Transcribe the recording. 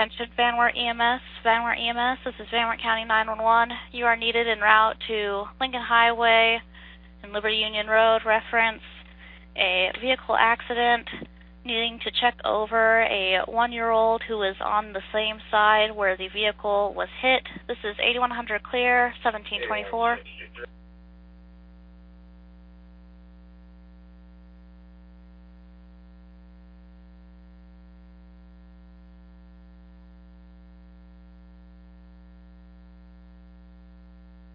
Attention Van Wert EMS. Van Wert EMS, this is Van Wert County 911. You are needed en route to Lincoln Highway and Liberty Union Road. Reference a vehicle accident, needing to check over a 1-year-old who is on the same side where the vehicle was hit. This is 8100 clear, 1724.